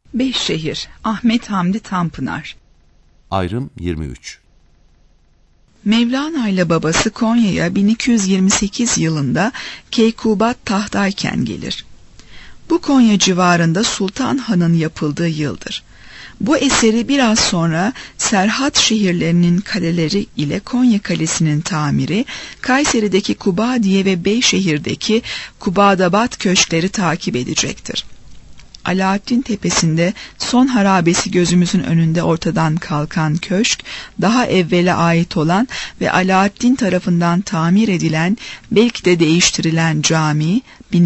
Beyşehir, Ahmet Hamdi Tanpınar. Ayrım 23. Mevlana ile babası Konya'ya 1228 yılında Keykubat tahtayken gelir. Bu Konya civarında Sultan Han'ın yapıldığı yıldır. Bu eseri biraz sonra Serhat şehirlerinin kaleleri ile Konya Kalesi'nin tamiri, Kayseri'deki Kubadiye ve Beyşehir'deki Kubadabat köşkleri takip edecektir. Alaaddin Tepesi'nde son harabesi gözümüzün önünde ortadan kalkan köşk, daha evvele ait olan ve Alaaddin tarafından tamir edilen, belki de değiştirilen cami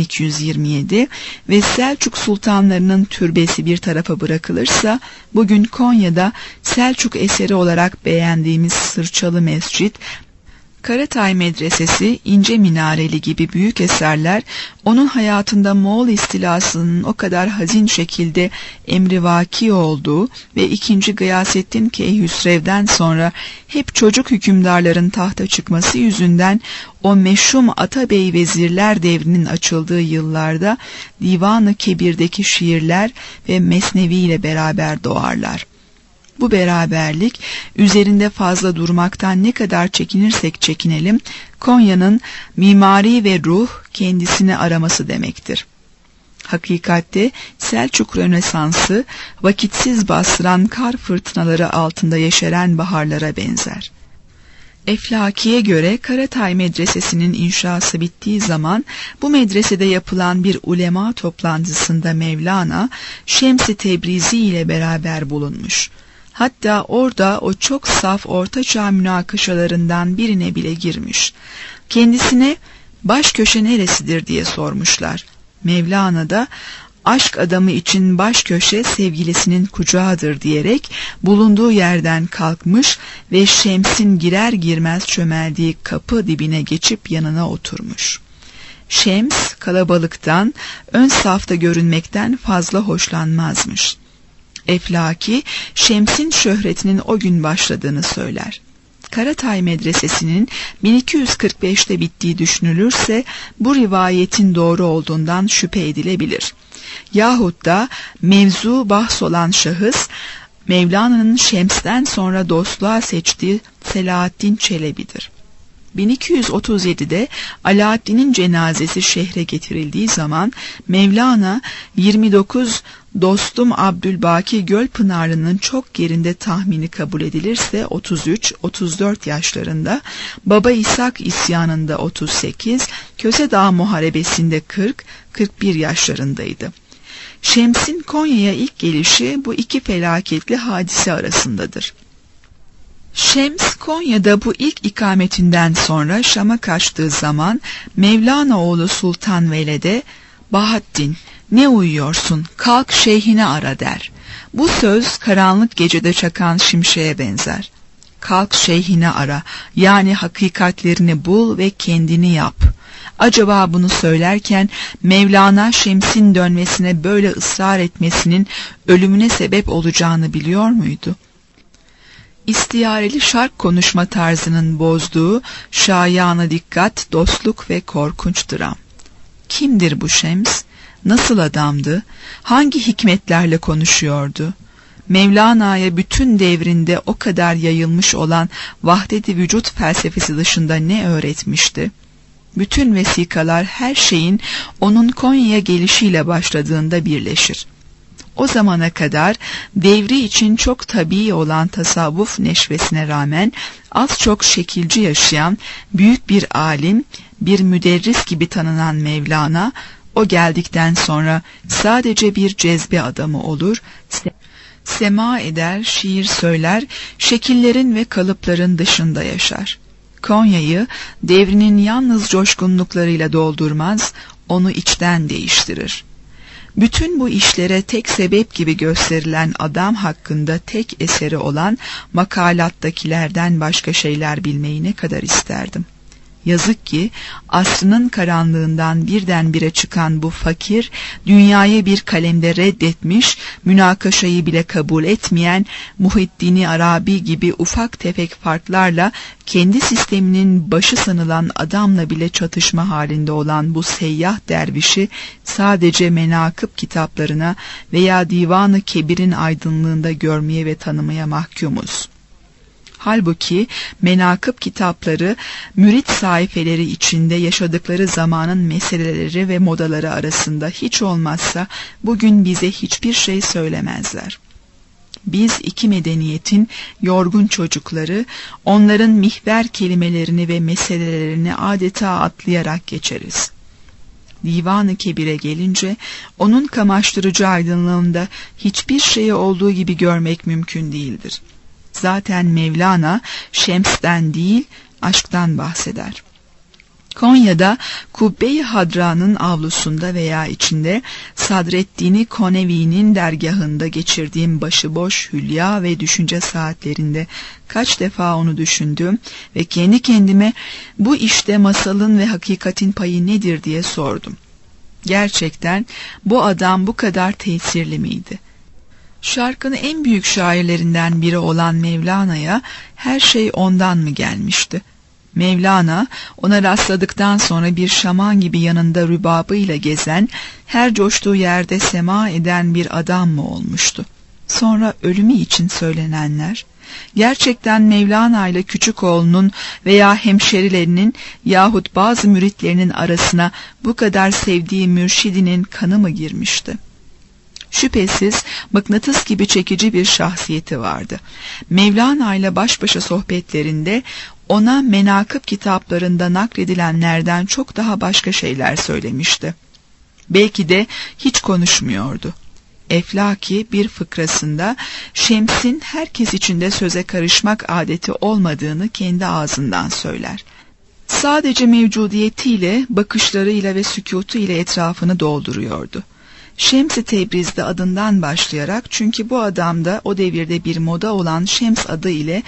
1227 ve Selçuk sultanlarının türbesi bir tarafa bırakılırsa, bugün Konya'da Selçuk eseri olarak beğendiğimiz Sırçalı Mescid, Karatay Medresesi, İnce Minareli gibi büyük eserler, onun hayatında Moğol istilasının o kadar hazin şekilde emrivaki olduğu ve 2. Gıyasettin Keyhüsrev'den sonra hep çocuk hükümdarların tahta çıkması yüzünden o meşhum Atabey vezirler devrinin açıldığı yıllarda Divan-ı Kebir'deki şiirler ve Mesnevi ile beraber doğarlar. Bu beraberlik, üzerinde fazla durmaktan ne kadar çekinirsek çekinelim, Konya'nın mimari ve ruh kendisini araması demektir. Hakikatte Selçuk Rönesansı, vakitsiz bastıran kar fırtınaları altında yeşeren baharlara benzer. Eflaki'ye göre Karatay Medresesi'nin inşası bittiği zaman bu medresede yapılan bir ulema toplantısında Mevlana, Şems-i Tebrizi ile beraber bulunmuş. Hatta orada o çok saf ortaçağ münakaşalarından birine bile girmiş. Kendisine baş köşe neresidir diye sormuşlar. Mevlana da aşk adamı için baş köşe sevgilisinin kucağıdır diyerek bulunduğu yerden kalkmış ve Şems'in girer girmez çömeldiği kapı dibine geçip yanına oturmuş. Şems kalabalıktan, ön safta görünmekten fazla hoşlanmazmış. Eflaki, Şems'in şöhretinin o gün başladığını söyler. Karatay Medresesi'nin 1245'te bittiği düşünülürse bu rivayetin doğru olduğundan şüphe edilebilir. Yahut da mevzu bahs olan şahıs, Mevlana'nın Şems'ten sonra dostluğa seçtiği Selahaddin Çelebi'dir. 1237'de Alaaddin'in cenazesi şehre getirildiği zaman Mevlana 29 dostum Abdülbaki Gölpınarlı'nın çok yerinde tahmini kabul edilirse 33-34 yaşlarında, Baba İshak isyanında 38, Kösedağ Muharebesi'nde 40-41 yaşlarındaydı. Şems'in Konya'ya ilk gelişi bu iki felaketli hadise arasındadır. Şems Konya'da bu ilk ikametinden sonra Şam'a kaçtığı zaman Mevlana oğlu Sultan Veled'e "Bahattin, ne uyuyorsun, kalk şeyhini ara" der. Bu söz karanlık gecede çakan şimşeğe benzer. Kalk şeyhini ara, yani hakikatlerini bul ve kendini yap. Acaba bunu söylerken Mevlana Şems'in dönmesine böyle ısrar etmesinin ölümüne sebep olacağını biliyor muydu? İstiyareli şark konuşma tarzının bozduğu şayanı dikkat, dostluk ve korkunç dram. Kimdir bu Şems? Nasıl adamdı? Hangi hikmetlerle konuşuyordu? Mevlana'ya bütün devrinde o kadar yayılmış olan vahdet-i vücut felsefesi dışında ne öğretmişti? Bütün vesikalar her şeyin onun Konya'ya gelişiyle başladığında birleşir. O zamana kadar devri için çok tabii olan tasavvuf neşvesine rağmen az çok şekilci yaşayan büyük bir alim, bir müderris gibi tanınan Mevlana, o geldikten sonra sadece bir cezbe adamı olur, sema eder, şiir söyler, şekillerin ve kalıpların dışında yaşar. Konya'yı devrinin yalnız coşkunluklarıyla doldurmaz, onu içten değiştirir. Bütün bu işlere tek sebep gibi gösterilen adam hakkında tek eseri olan makalattakilerden başka şeyler bilmeyi ne kadar isterdim. Yazık ki asrının karanlığından birdenbire çıkan bu fakir, dünyayı bir kalemde reddetmiş, münakaşayı bile kabul etmeyen Muhiddin Arabi gibi ufak tefek farklarla kendi sisteminin başı sanılan adamla bile çatışma halinde olan bu seyyah dervişi sadece menakıb kitaplarına veya Divan-ı Kebir'in aydınlığında görmeye ve tanımaya mahkumuz. Halbuki menakıb kitapları mürit sayfeleri içinde yaşadıkları zamanın meseleleri ve modaları arasında hiç olmazsa bugün bize hiçbir şey söylemezler. Biz iki medeniyetin yorgun çocukları, onların mihver kelimelerini ve meselelerini adeta atlayarak geçeriz. Divan-ı Kebir'e gelince onun kamaştırıcı aydınlığında hiçbir şeyi olduğu gibi görmek mümkün değildir. Zaten Mevlana Şems'ten değil, aşktan bahseder. Konya'da Kubbe-i Hadra'nın avlusunda veya içinde Sadreddin Konevi'nin dergahında geçirdiğim başıboş hülya ve düşünce saatlerinde kaç defa onu düşündüm ve kendi kendime bu işte masalın ve hakikatin payı nedir diye sordum. Gerçekten bu adam bu kadar tesirli miydi? Şarkın en büyük şairlerinden biri olan Mevlana'ya her şey ondan mı gelmişti? Mevlana ona rastladıktan sonra bir şaman gibi yanında rübabıyla gezen, her coştuğu yerde sema eden bir adam mı olmuştu? Sonra ölümü için söylenenler, gerçekten Mevlana ile küçük oğlunun veya hemşerilerinin yahut bazı müritlerinin arasına bu kadar sevdiği mürşidinin kanı mı girmişti? Şüphesiz mıknatıs gibi çekici bir şahsiyeti vardı. Mevlana ile baş başa sohbetlerinde ona menakıb kitaplarında nakledilenlerden çok daha başka şeyler söylemişti. Belki de hiç konuşmuyordu. Eflaki bir fıkrasında Şems'in herkes içinde söze karışmak adeti olmadığını kendi ağzından söyler. Sadece mevcudiyetiyle, bakışlarıyla ve sükûtu etrafını dolduruyordu. Şems-i Tebriz'de adından başlayarak, çünkü bu adamda o devirde bir moda olan Şems adı ile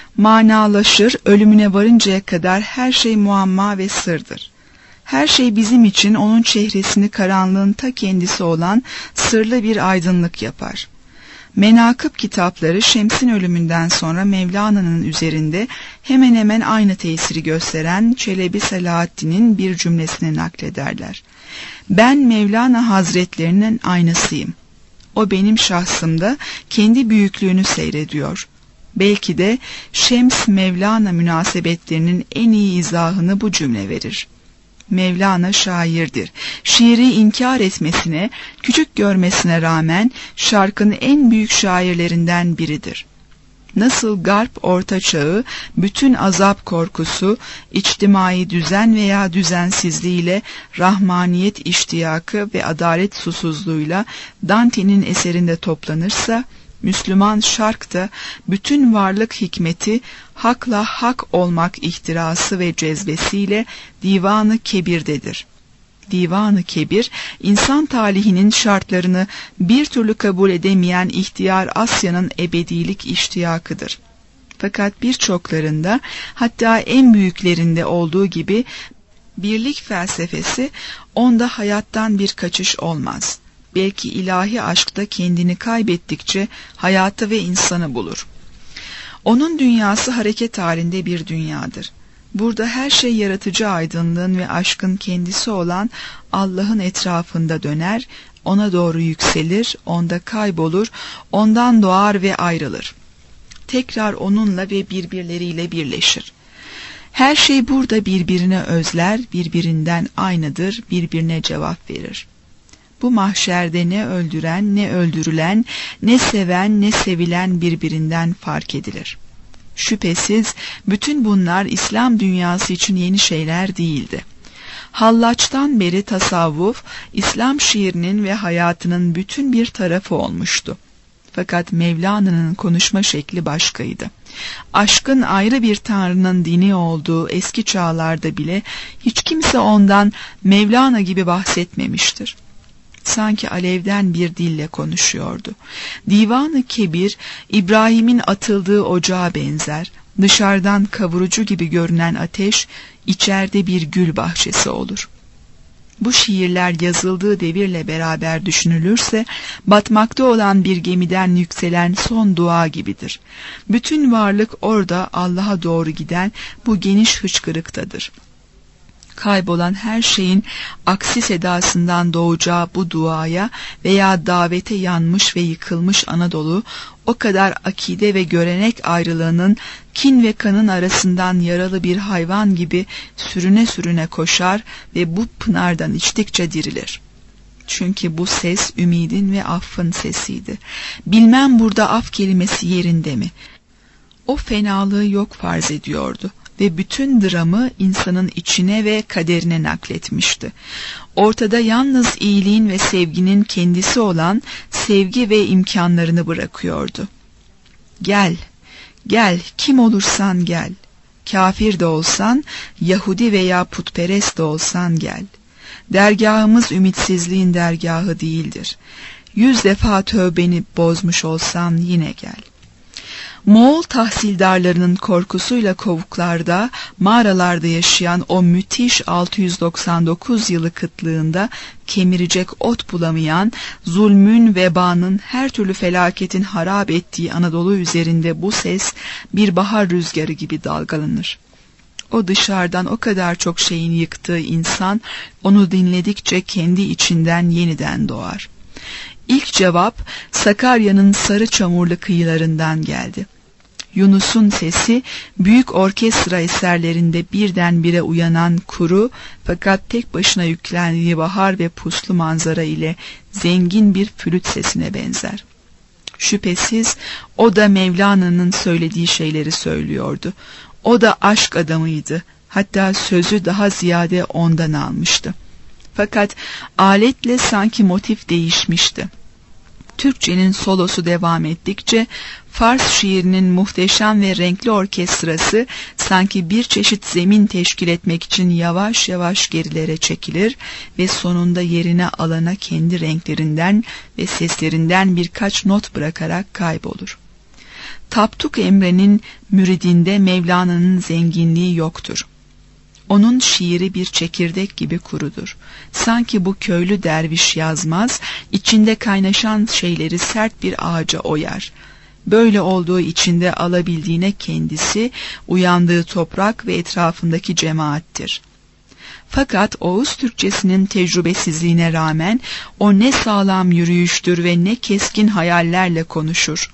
manalaşır, ölümüne varıncaya kadar her şey muamma ve sırdır. Her şey bizim için onun çehresini karanlığın ta kendisi olan sırlı bir aydınlık yapar. Menakıb kitapları Şems'in ölümünden sonra Mevlana'nın üzerinde hemen hemen aynı tesiri gösteren Çelebi Selahaddin'in bir cümlesini naklederler. Ben Mevlana Hazretlerinin aynasıyım. O benim şahsımda kendi büyüklüğünü seyrediyor. Belki de Şems Mevlana münasebetlerinin en iyi izahını bu cümle verir. Mevlana şairdir. Şiiri inkar etmesine, küçük görmesine rağmen şarkın en büyük şairlerinden biridir. Nasıl Garp Orta Çağı bütün azap korkusu, içtimai düzen veya düzensizliğiyle, rahmaniyet iştiyakı ve adalet susuzluğuyla Dante'nin eserinde toplanırsa, Müslüman şark da bütün varlık hikmeti, hakla hak olmak ihtirası ve cezbesiyle Divan-ı Kebir'dedir. Divan-ı Kebir, insan talihinin şartlarını bir türlü kabul edemeyen ihtiyar Asya'nın ebedilik iştiyakıdır. Fakat birçoklarında, hatta en büyüklerinde olduğu gibi, birlik felsefesi onda hayattan bir kaçış olmaz. Belki ilahi aşkta kendini kaybettikçe hayatı ve insanı bulur. Onun dünyası hareket halinde bir dünyadır. Burada her şey yaratıcı aydınlığın ve aşkın kendisi olan Allah'ın etrafında döner, ona doğru yükselir, onda kaybolur, ondan doğar ve ayrılır. Tekrar onunla ve birbirleriyle birleşir. Her şey burada birbirine özler, birbirinden aynıdır, birbirine cevap verir. Bu mahşerde ne öldüren, ne öldürülen, ne seven, ne sevilen birbirinden fark edilir. Şüphesiz bütün bunlar İslam dünyası için yeni şeyler değildi. Hallaç'tan beri tasavvuf, İslam şiirinin ve hayatının bütün bir tarafı olmuştu. Fakat Mevlana'nın konuşma şekli başkaydı. Aşkın ayrı bir tanrının dini olduğu eski çağlarda bile hiç kimse ondan Mevlana gibi bahsetmemiştir. Sanki alevden bir dille konuşuyordu. Divan-ı Kebir, İbrahim'in atıldığı ocağa benzer. Dışarıdan kavurucu gibi görünen ateş, içeride bir gül bahçesi olur. Bu şiirler yazıldığı devirle beraber düşünülürse, batmakta olan bir gemiden yükselen son dua gibidir. Bütün varlık orada Allah'a doğru giden bu geniş hıçkırıktadır. Kaybolan her şeyin aksi sedasından doğacağı bu duaya veya davete yanmış ve yıkılmış Anadolu, o kadar akide ve görenek ayrılığının kin ve kanın arasından yaralı bir hayvan gibi sürüne sürüne koşar ve bu pınardan içtikçe dirilir. Çünkü bu ses ümidin ve affın sesiydi. Bilmem burada af kelimesi yerinde mi? O fenalığı yok farz ediyordu ve bütün dramı insanın içine ve kaderine nakletmişti. Ortada yalnız iyiliğin ve sevginin kendisi olan sevgi ve imkanlarını bırakıyordu. Gel, gel, kim olursan gel. Kafir de olsan, Yahudi veya putperest de olsan gel. Dergahımız ümitsizliğin dergahı değildir. 100 defa tövbeni bozmuş olsan yine gel. Moğol tahsildarlarının korkusuyla kovuklarda, mağaralarda yaşayan o müthiş 699 yılı kıtlığında kemirecek ot bulamayan, zulmün, vebanın, her türlü felaketin harap ettiği Anadolu üzerinde bu ses bir bahar rüzgarı gibi dalgalanır. O dışarıdan o kadar çok şeyin yıktığı insan, onu dinledikçe kendi içinden yeniden doğar. İlk cevap Sakarya'nın sarı çamurlu kıyılarından geldi. Yunus'un sesi büyük orkestra eserlerinde birdenbire uyanan kuru fakat tek başına yüklendiği bahar ve puslu manzara ile zengin bir flüt sesine benzer. Şüphesiz o da Mevlana'nın söylediği şeyleri söylüyordu. O da aşk adamıydı. Hatta sözü daha ziyade ondan almıştı. Fakat aletle sanki motif değişmişti. Türkçenin solosu devam ettikçe Fars şiirinin muhteşem ve renkli orkestrası sanki bir çeşit zemin teşkil etmek için yavaş yavaş gerilere çekilir ve sonunda yerine alana kendi renklerinden ve seslerinden birkaç not bırakarak kaybolur. Tapduk Emre'nin müridinde Mevlana'nın zenginliği yoktur. Onun şiiri bir çekirdek gibi kurudur. Sanki bu köylü derviş yazmaz, içinde kaynaşan şeyleri sert bir ağaca oyar. Böyle olduğu içinde alabildiğine kendisi, uyandığı toprak ve etrafındaki cemaattir. Fakat Oğuz Türkçesinin tecrübesizliğine rağmen o ne sağlam yürüyüştür ve ne keskin hayallerle konuşur.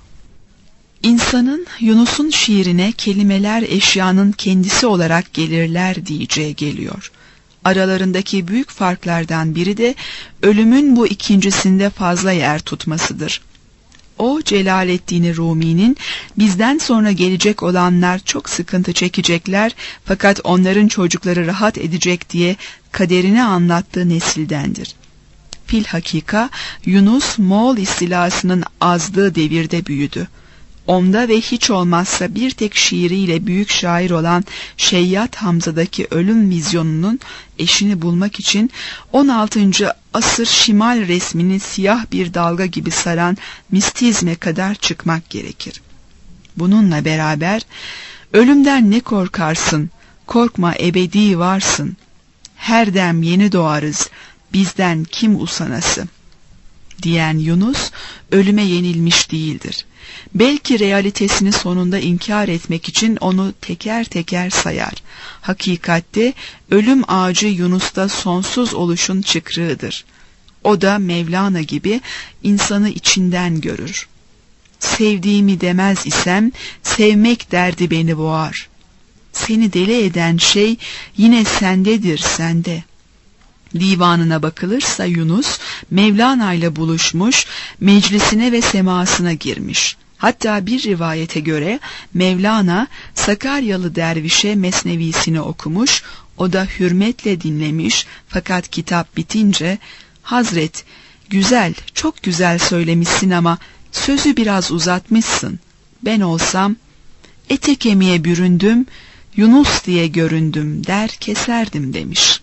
İnsanın Yunus'un şiirine kelimeler eşyanın kendisi olarak gelirler diyeceği geliyor. Aralarındaki büyük farklardan biri de ölümün bu ikincisinde fazla yer tutmasıdır. O Celaleddin Rumi'nin bizden sonra gelecek olanlar çok sıkıntı çekecekler fakat onların çocukları rahat edecek diye kaderini anlattığı nesildendir. Filhakika Yunus Moğol istilasının azdığı devirde büyüdü. Onda ve hiç olmazsa bir tek şiiriyle büyük şair olan Şeyyat Hamza'daki ölüm vizyonunun eşini bulmak için 16. asır şimal resmini siyah bir dalga gibi saran mistizme kadar çıkmak gerekir. Bununla beraber ölümden ne korkarsın, korkma ebedi varsın, her dem yeni doğarız, bizden kim usanası diyen Yunus ölüme yenilmiş değildir. Belki realitesini sonunda inkar etmek için onu teker teker sayar. Hakikatte ölüm ağacı Yunus'ta sonsuz oluşun çıkrığıdır. O da Mevlana gibi insanı içinden görür. Sevdiğimi demez isem sevmek derdi beni boğar. Seni deli eden şey yine sendedir, sende. Divanına bakılırsa Yunus Mevlana ile buluşmuş, meclisine ve semasına girmiş. Hatta bir rivayete göre Mevlana Sakaryalı dervişe mesnevisini okumuş, o da hürmetle dinlemiş fakat kitap bitince "Hazret, güzel, çok güzel söylemişsin ama sözü biraz uzatmışsın. Ben olsam ete kemiğe büründüm, Yunus diye göründüm der keserdim" demiş.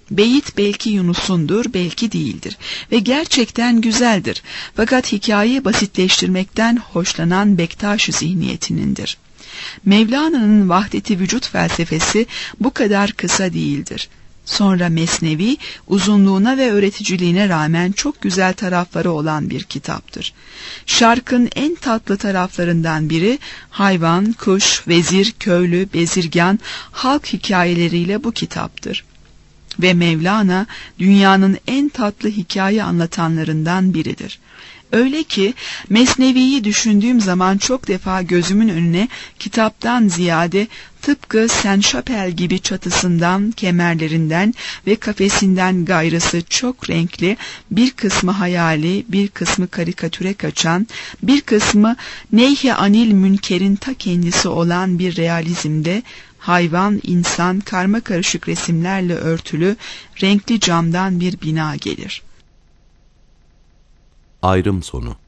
Beyit belki Yunus'undur, belki değildir ve gerçekten güzeldir. Fakat hikayeyi basitleştirmekten hoşlanan Bektaş zihniyetinindir. Mevlana'nın vahdeti vücut felsefesi bu kadar kısa değildir. Sonra Mesnevi, uzunluğuna ve öğreticiliğine rağmen çok güzel tarafları olan bir kitaptır. Şarkın en tatlı taraflarından biri, hayvan, kuş, vezir, köylü, bezirgan, halk hikayeleriyle bu kitaptır. Ve Mevlana, dünyanın en tatlı hikaye anlatanlarından biridir. Öyle ki Mesnevi'yi düşündüğüm zaman çok defa gözümün önüne kitaptan ziyade tıpkı Saint-Chapelle gibi çatısından, kemerlerinden ve kafesinden gayrısı çok renkli, bir kısmı hayali, bir kısmı karikatüre kaçan, bir kısmı Neyh-i Anil Münker'in ta kendisi olan bir realizmde, hayvan, insan, karmakarışık resimlerle örtülü, renkli camdan bir bina gelir. Ayrım sonu.